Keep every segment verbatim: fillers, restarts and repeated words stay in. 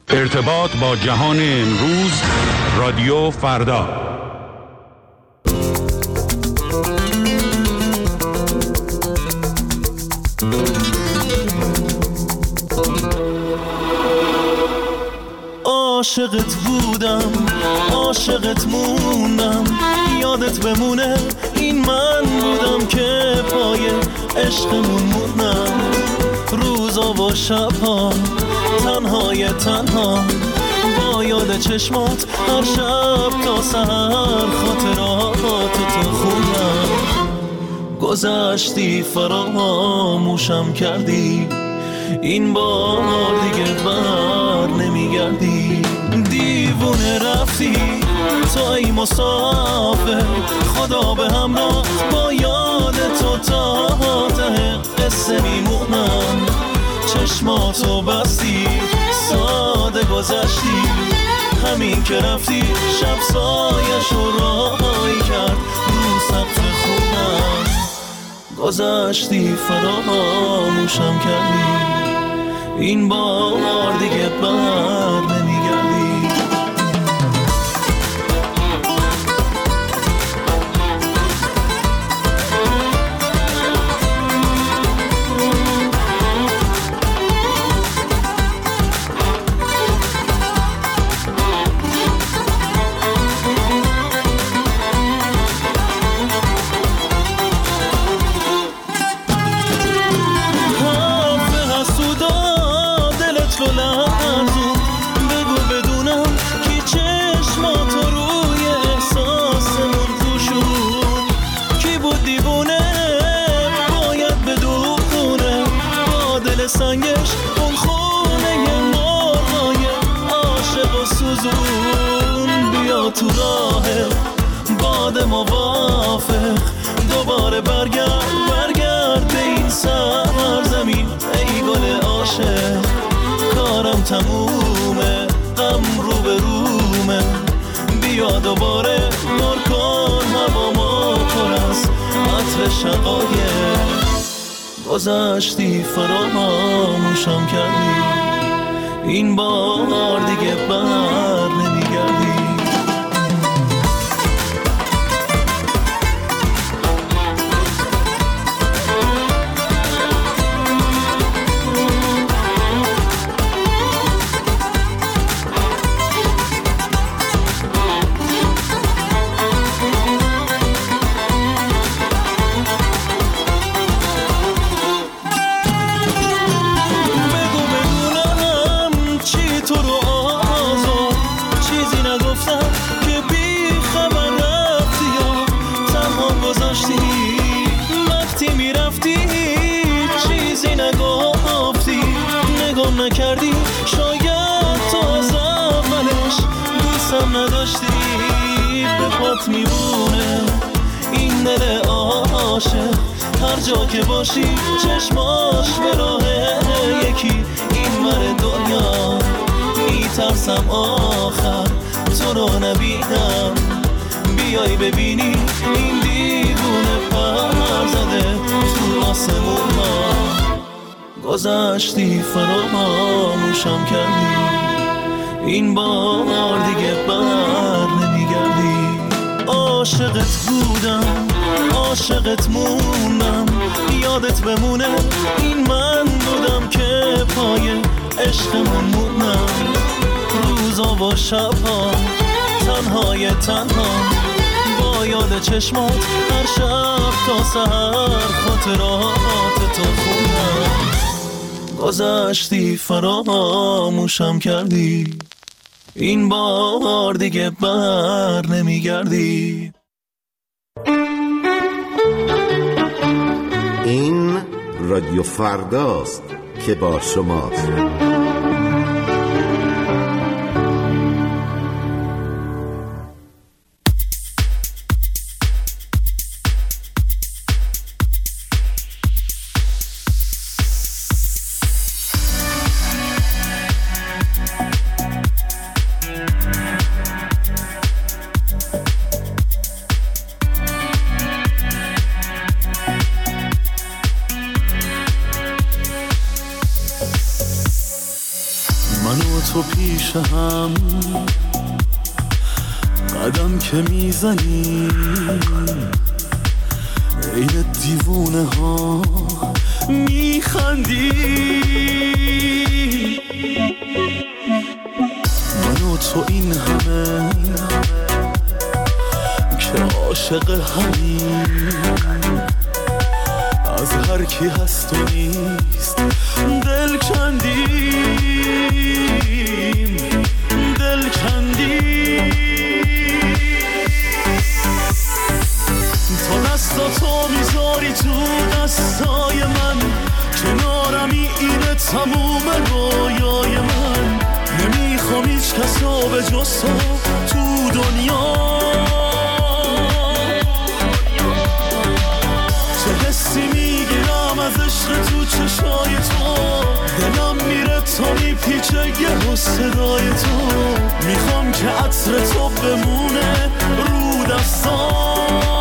ارتباط با جهان امروز، رادیو فردا. عاشقت بودم، عاشقت موندم، یادت بمونه این من بودم که پای عشقمون موندم. روزا و شبها تنهای تنها با یاد چشمات هر شب تا سحر خاطراتو تو خوندم. گذشتی فراموشم کردی، این بار دیگه بر نمیگردی. دیوونه رفتی تو ای مسافر، خدا به همراه با یاد تو تا ته قصه میمونم. چشماتو بستی ساده گذشتی، همین که رفتی شب سایشو رای کرد رو سقف خونم. گذشتی فراموشم کردی، این بار دیگه بر نمیگردی. سنگش اون خونه مرغای عاشق و سوزون. بیا تو راه باد موافق، دوباره برگرد برگرد به این سرزمین ای گل عاشق. کارم تمومه، غم رو به رومه، بیا دوباره پر کن هوامو پر از عطر شقایق. گذشتی فراموشم کردی، این بار دیگه بر نمیگردی. نکردی شاید تو از اولش دوستم نداشتی. به پات میمونه این دل عاشق، هر جا که باشی چشماش به راه یکی این ور دنیا. میترسم آخر تو رو نبینم، بیای ببینی این دیوونه پر زده تو آسمون ها. گذشتی فراموشم کردی، این بار دیگه بر نمیگردی. عاشقت بودم، عاشقت موندم، یادت بمونه این من بودم که پای عشقمون موندم. روزا و شبها تنهای تنها با یاد چشمات هر شب تا سحر خاطرات تو خوندم. گذشتی فراموشم کردی، این بار دیگه بر نمیگردی. این رادیو فرداست که با شماست. من و تو پیش هم قدم که میزنی عین دیوونه ها میخندی. من و تو این همه که عاشق همین از هر کی هست و نیست دل کندیم دل کندیم. تا دستا تو میذاری تو دستای من کنارمی اینه تموم رویای من. نمیخوام هیچ کسا به جز تو تو دنیا. چه حسی میگیرم از عشق تو چشای تو. دلم میره تا میپیچه یه صدای تو. میخوام که عطر تو بمونه رو دستام.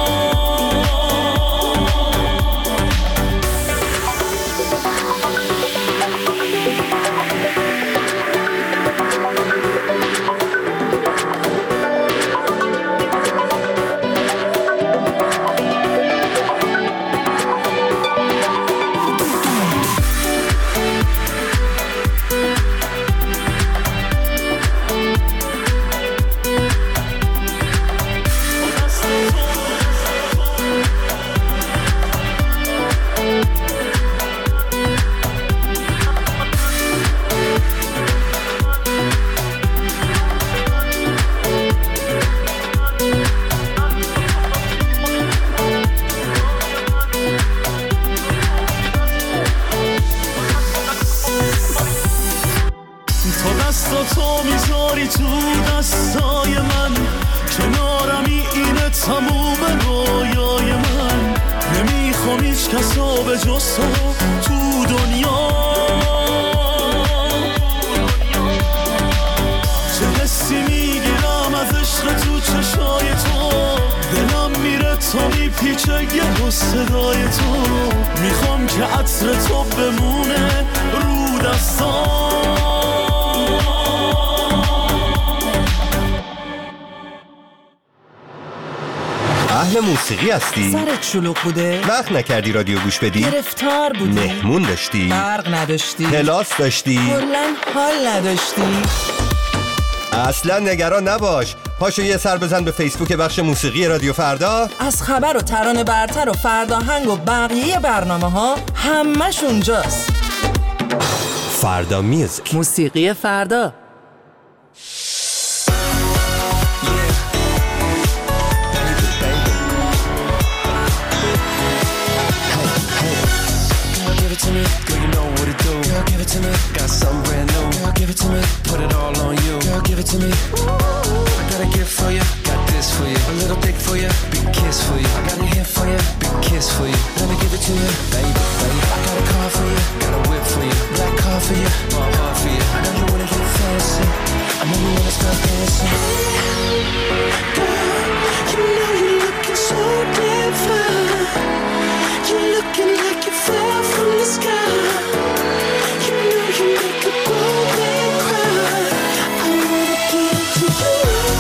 موسیقی هستی؟ سرت شلوغ بوده؟ وقت نکردی رادیو گوش بدی؟ گرفتار بودی؟ مهمون داشتی؟ برق نداشتی؟ کلاس داشتی؟ کلاً حال نداشتی؟ اصلا نگران نباش. پاشو یه سر بزن به فیسبوک بخش موسیقی رادیو فردا. از خبر و ترانه برتر و فرداهنگ و بقیه برنامه ها همش اونجاست. فردا میوزیک، موسیقی فردا. To me, got something brand new. Girl, give it to me, put it all on you. Girl, give it to me. Ooh, I got a gift for you, got this for you. A little dick for you, big kiss for you. I got a hit for you, big kiss for you. Let me give it to you, baby, baby. I got a car for you, got a whip for you. Black car for you, my heart for you. I know you wanna get fancy, I know you wanna start dancing. Girl, you know you're looking so damn fine. You're looking like you fell from the sky. You make a grown man cry. I wanna give to you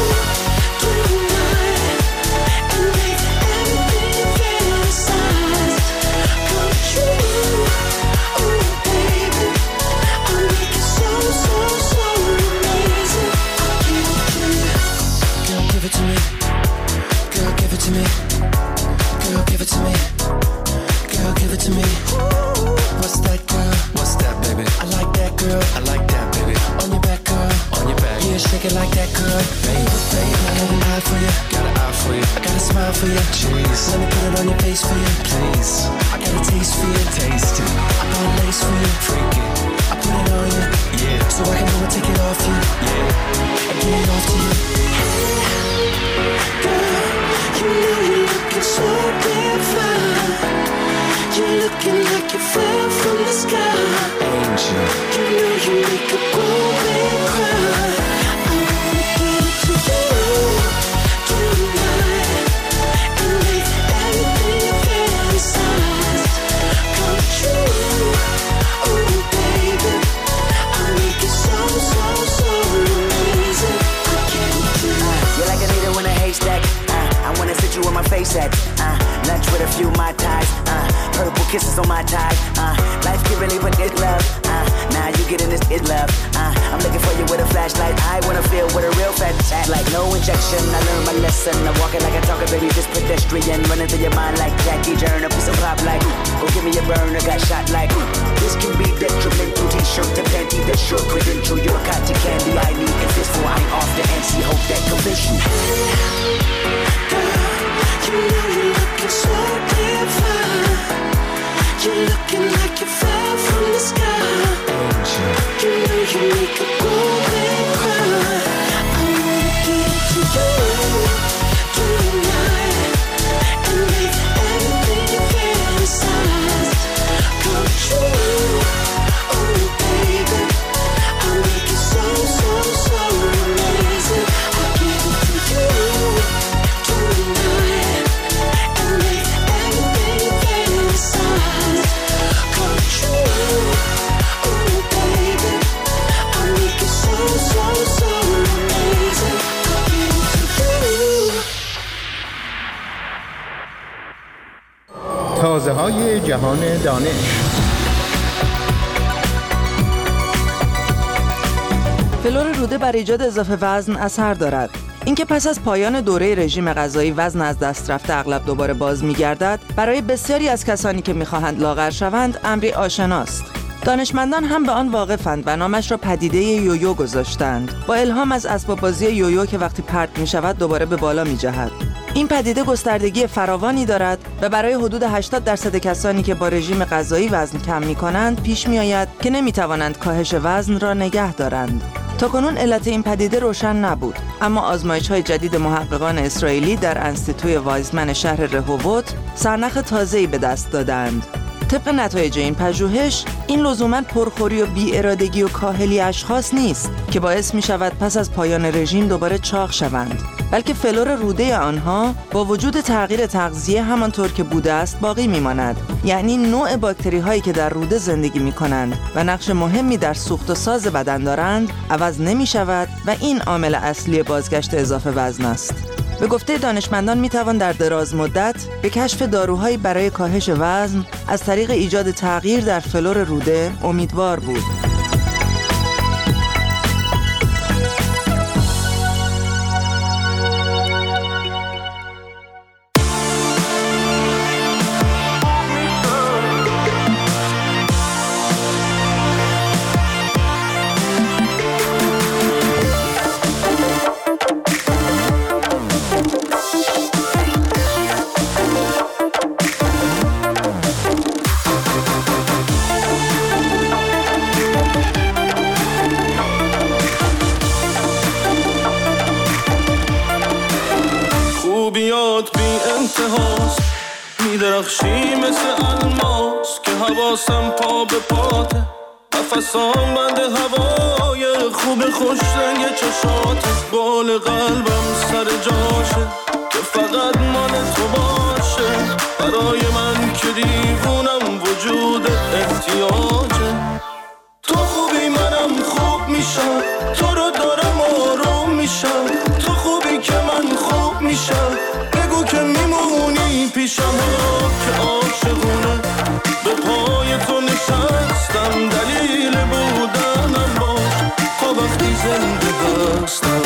tonight and make everything you fantasize come true. Oh baby, I'll make it so, so, so amazing. I'll give it to you. Girl, give it to me. Girl, give it to me. Girl, give it to me. Girl, give it to me. What's that, girl? What's that, baby? I like that, girl. I like that, baby. On your back, girl. On your back. Yeah, shake it like that, girl. Baby, baby. I got an eye for you. Got an eye for you. I got a smile for you. Jeez. Let me put it on your face for you. Please. I got a taste for you. Taste it. I got a lace for you. Freak it. I put it on you. Yeah. So I can go and take it off you. Yeah. And give it off to you. Girl, you know you're looking so damn fine. You're looking like you fell from the sky. Angel. You know you make a grown man cry. I wanna give it to you tonight and make everything you fantasize come true. Oh baby, I'll make it so, so set. Uh, lunch with a few Mai Tais. Uh, purple kisses on my tie. Uh, life can really put it love. Uh, now you getting this it love. Uh, I'm looking for you with a flashlight. I wanna feel with a real fat chat. Like no injection. I learned my lesson. I'm walking like I talk, baby, just pedestrian. Running through your mind like Jackie Journer. Piece of pop like, go give me a burner. Got shot like, this can be detrimental. T-shirt to panty, that's your credential. You're cotton candy. I need a fist for I ain't off the N C. Hope that convince you. You know you're looking so damn fine. You're looking like you fell from the sky. You know you make a golden cry. I wanna get to you tonight and make everything you fantasize come true. Oh baby, I'll make it so, so, so amazing. I'll give it to you tonight and make everything you fantasize come true. Oh baby, I'll make it so, so, so amazing. I'll give it to you. تازه های جهان دانش. فلور روده بر ایجاد اضافه وزن اثر دارد. اینکه پس از پایان دوره رژیم غذایی وزن از دست رفته اغلب دوباره باز می‌گردد، برای بسیاری از کسانی که می‌خواهند لاغر شوند امری آشناست. دانشمندان هم به آن واقفند و نامش را پدیده یویو گذاشتند، با الهام از اسباب‌بازی یویو که وقتی پرت می‌شود دوباره به بالا می‌جهد. این پدیده گستردگی فراوانی دارد و برای حدود هشتاد درصد کسانی که با رژیم غذایی وزن کم می‌کنند پیش می‌آید که نمی‌توانند کاهش وزن را نگه دارند. تاکنون علت این پدیده روشن نبود، اما آزمایش‌های جدید محققان اسرائیلی در انستیتوی وایزمن شهر رهووت سرنخ تازه‌ای به دست دادند. طبق نتایج این پژوهش، این لزوماً پرخوری و بی‌ارادگی و کاهلی اشخاص نیست که باعث می‌شود پس از پایان رژیم دوباره چاق شوند، بلکه فلور روده آنها با وجود تغییر تغذیه همانطور که بوده است باقی می‌ماند. یعنی نوع باکتری‌هایی که در روده زندگی می‌کنند و نقش مهمی در سوخت و ساز بدن دارند عوض نمی‌شود و این عامل اصلی بازگشت اضافه وزن است. به گفته دانشمندان میتوان در دراز مدت به کشف داروهایی برای کاهش وزن از طریق ایجاد تغییر در فلور روده امیدوار بود. خوبیات بی انتهاست، میدرخشی مثل الماس که حواسم پا به پاته، نفسام بند هوای خوب خوش رنگ چشاته، بال قلبم سر جاشه که فقط مال تو باشه، برای من که دیوونم وجود احتیاجه. تو خوبی منم خوب میشم، تو رو دارم آروم میشم، تو خوبی که من خوب میشم، بگو که میمونی پیشم که عاشقونه به پای تو نشستم، دلیل بودنم باش تا وقتی زنده هستم.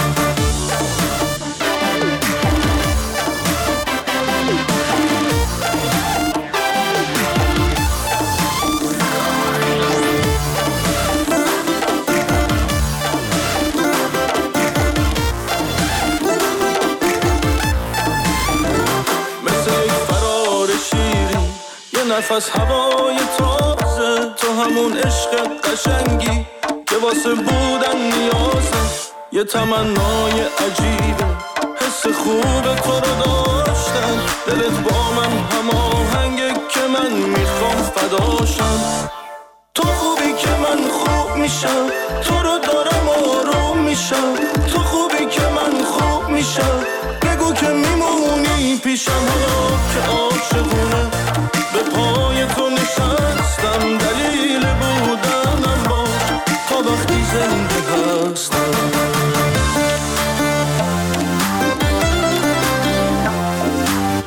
نفس هوای تازه، تو همون عشق قشنگی که واسه بودن نیازه، یه تمنای عجیبه حس خوب تو رو داشتن، دلت با من هماهنگه که من میخوام فداشم. تو خوبی که من خوب میشم، تو رو دارم آروم میشم، تو خوبی که من خوب میشم، بگو که میمونی پیشم که عاشقونه به پای تو نشستم، دلیل بودنم باش تا وقتی زنده هستم.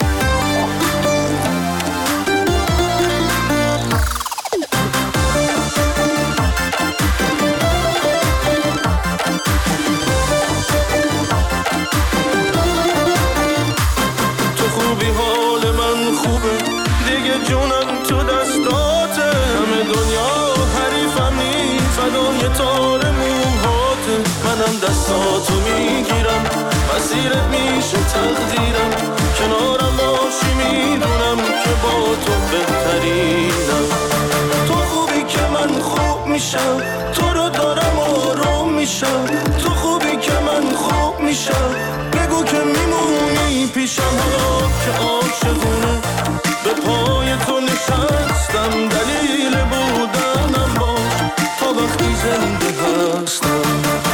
کنار موهاته، منم دستاتو میگیرم، مسیرت میشه تقدیرم، کنارم باشی میدونم که با تو بهترینم. تو خوبی که من خوب میشم، تو رو دارم آروم میشم، تو خوبی که من خوب میشم، بگو که میمونی پیشم. حالا که عاشقونه به پای تو نشستم، دلیل بودنم باش تا وقتی زنده هستم.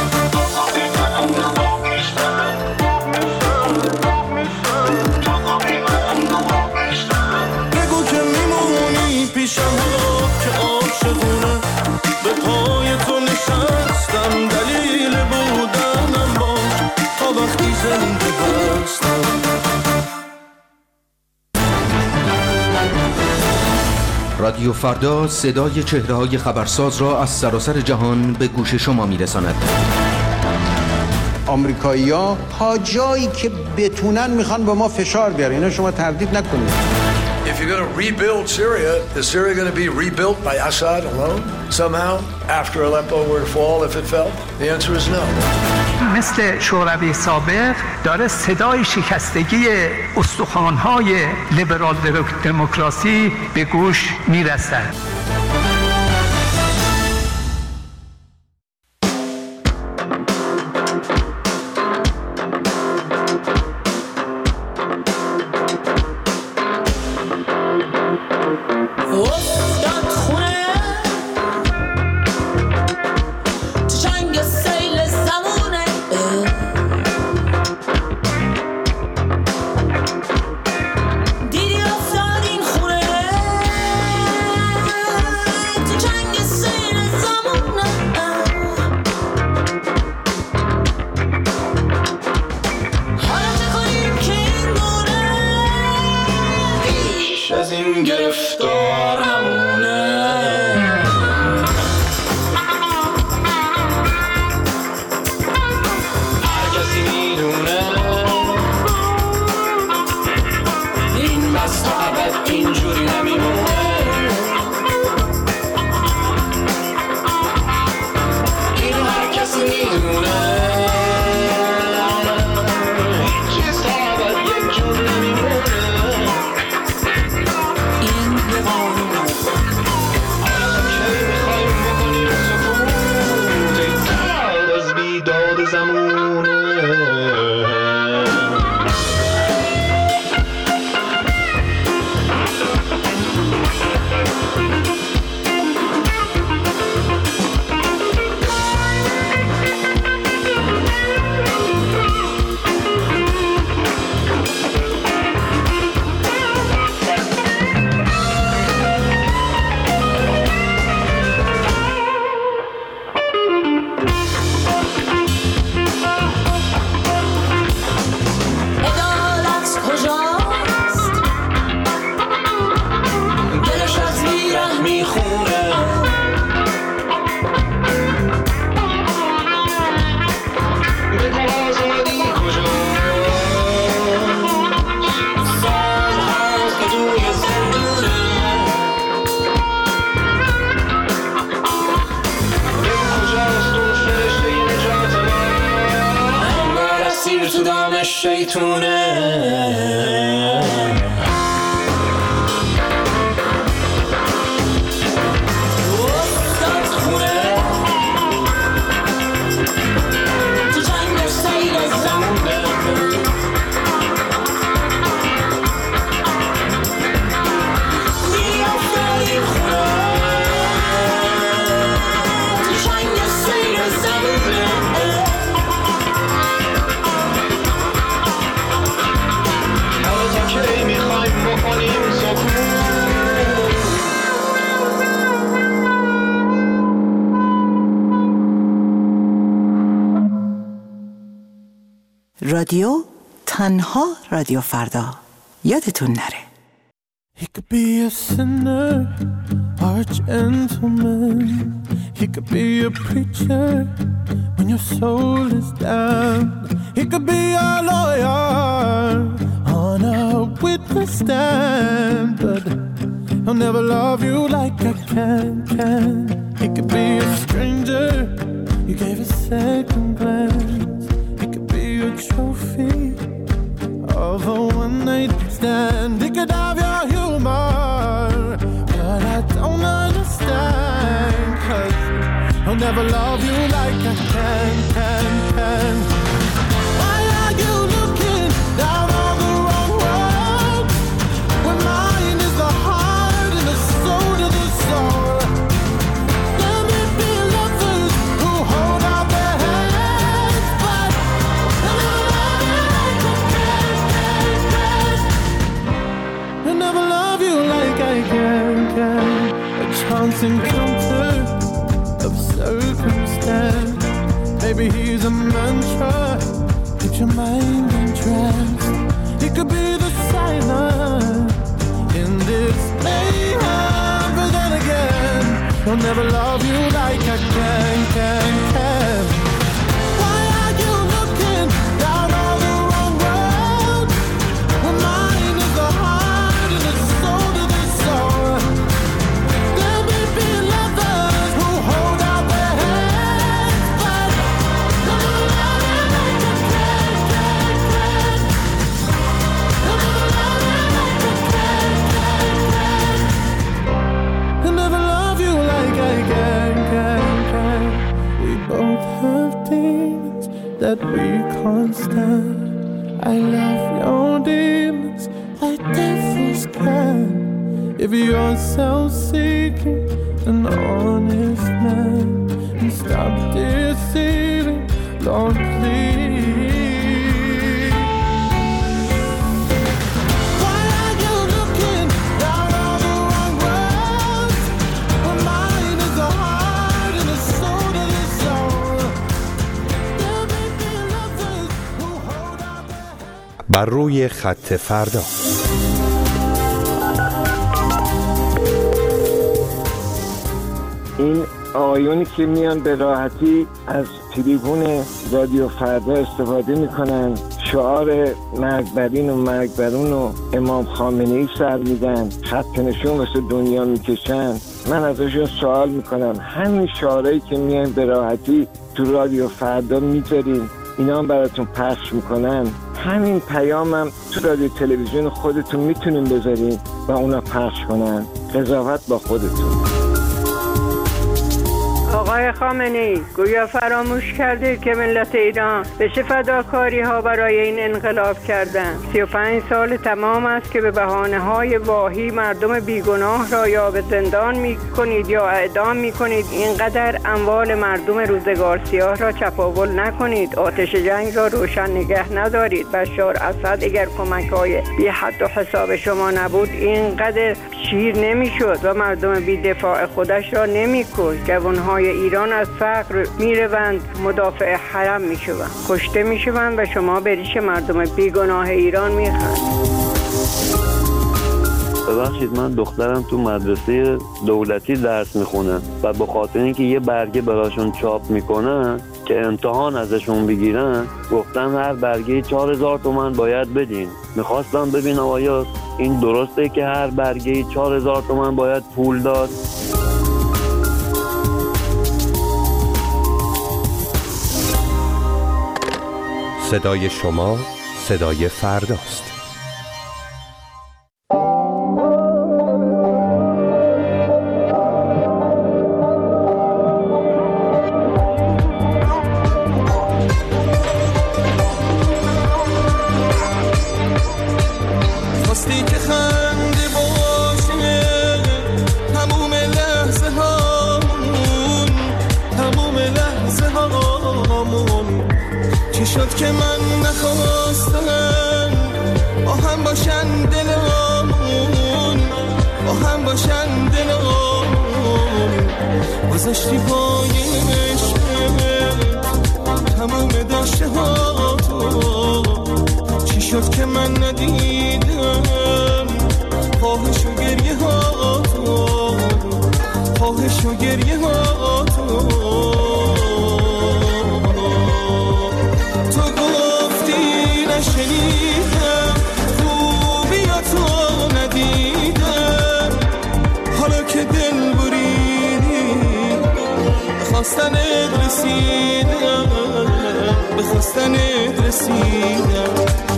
بگو که میمونی پیشم. حالا که عاشقونه به پای تو نشستم، دلیل بودنم باش تا وقتی زنده هستم. رادیو فردا صدای چهره‌های خبرساز را از سراسر جهان به گوش شما می‌رساند. آمریکایی‌ها تا جایی که بتونن میخوان به ما فشار بیارن، اینا شما تردید نکنید. If you're going to rebuild Syria, is Syria going to be rebuilt by Assad alone somehow after Aleppo were to fall if it fell? The answer is no. مثل شوروی سابق داره صدای شکستگی استخوان‌های لیبرال دموکراسی به گوش میرسد. رادیو تنها رادیو فردا، یادتون نره. He could be a sinner or a gentleman. He could be a preacher when your soul is down. He could be a lawyer on a witness stand, but he'll never love you like I can, can. He could be a stranger You gave a second glance. It could be a trophy of a one-night stand. It could have your humor, but I don't understand. 'Cause I'll never love you like I can, can, can. Why are you looking down on the wrong road when mine is the heart and the soul to the soul? Let me be lovers who hold out their hands, but I'll never love you like I can, can. A chance encounter of circumstance. Maybe he's a mantra, keep your mind entranced. He could be the silence in this mayhem, but then again, he'll never love you like I can, can, can. Why are you looking down on the wrong road when mine is the heart and the soul to the soul? There may be lovers who hold out their hands, but they'll never love you like I can, can, can. They'll never love you like I can, can, can. They'll never love you like I can, can, can. We both have demons that we can't stand. I love your demons like devils can. If you're self-seeking, an honest man, and stop deceiving, Lord, please. Why are you looking down on the wrong road when mine is the heart and the soul to the soul? There may be lovers who hold out their hands. بر روی خط فردا. این آقایونی که میان به راحتی از تریبون رادیو فردا استفاده میکنن، شعار مرگ بر این و مرگ بر اون و امام خامنه ای سر میدن، خط نشون واسه دنیا میکشن، من ازشون سوال میکنم همین شعارهایی که میان به راحتی تو رادیو فردا میذارین، اینا هم براتون پخش میکنن، همین پیامم هم تو رادیو تلویزیون خودتون میتونین بذارین و اونا پخش کنن. قضاوت با خودتون. آقای خامنه‌ای گویا فراموش کرده که ملت ایران به چه فداکاری ها برای این انقلاب کردند. سی و پنج سال تمام است که به بهانه های واهی مردم بیگناه را یا به زندان می کنید یا اعدام می کنید. اینقدر اموال مردم روزگار سیاه را چپاول نکنید. آتش جنگ را روشن نگه ندارید. بشار اسد اگر کمک های بی حد و حساب شما نبود اینقدر شیر نمی شد و مردم بی دفاع خودش را نمی کشت. جوانهای ایران از فقر میروند مدافع حرم میشوند، کشته میشوند و شما به ریش مردم بیگناه ایران میخند. ببخشید من دخترم تو مدرسه دولتی درس میخونه و به خاطر اینکه یه برگه براشون چاپ میکنن که امتحان ازشون بگیرن گفتن هر برگه چهار هزار تومن باید بدین. میخواستم ببینم آیا این درسته که هر برگه چهار هزار تومن باید پول داد؟ صدای شما صدای فرداست. خواستی که خنده باشه تموم لحظه هامون، تموم لحظه هامون، چی شد که من نخواستم با هم باشن دلامون، با هم باشن دلامون، گذاشتی پای عشق تموم داشته ها تو، چی شد که من ندیدم خواهش و گریه ها تو، خواهش و گریه ها تو. نشنیدم خوبیاتو ندیدم، حالا که دل بریدی خواستن رسید خواستنت رسیدم